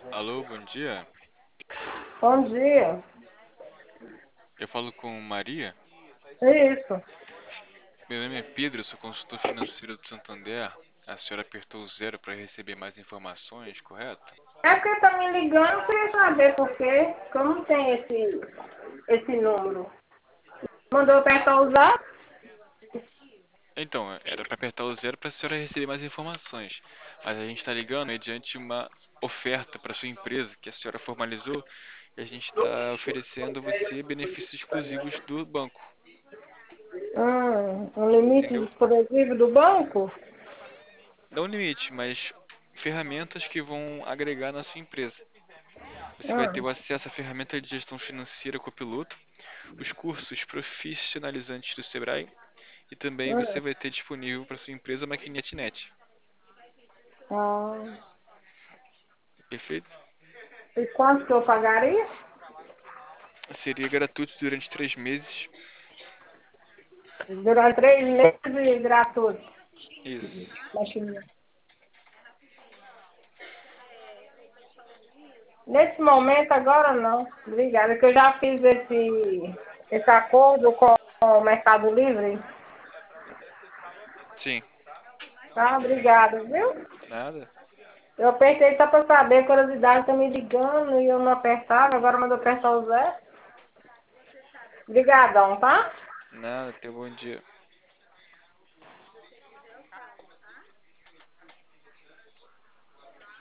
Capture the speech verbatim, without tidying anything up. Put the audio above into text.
Alô, bom dia. Bom dia. Eu falo com Maria. Isso. Meu nome é Pedro, eu sou consultor financeiro do Santander. A senhora apertou o zero para receber mais informações, correto? É porque tá me ligando, eu queria saber por quê. Que eu não tenho esse, esse número. Mandou apertar usar? Então, era para apertar o zero para a senhora receber mais informações. Mas a gente está ligando mediante uma oferta para sua empresa que a senhora formalizou e a gente está oferecendo a você benefícios exclusivos do banco. Hum, um limite Entendeu? disponível do banco? Não limite, mas ferramentas que vão agregar na sua empresa. Você vai ter Hum, o acesso à ferramenta de gestão financeira Copiloto, os cursos profissionalizantes do Sebrae e também você hum. vai ter disponível para sua empresa a maquininha Net. Ah, Perfeito? e quanto que eu pagaria? Seria gratuito durante três meses. Durante três meses gratuito. Isso. Maquininha. Nesse momento agora não. Obrigada, que eu já fiz esse, esse acordo com o Mercado Livre. Sim. Tá, obrigada, viu? Nada? Eu apertei só para saber, a curiosidade tá me ligando e eu não apertava, agora mandou apertar o zero. Obrigadão, tá? Nada. Tenha um bom dia.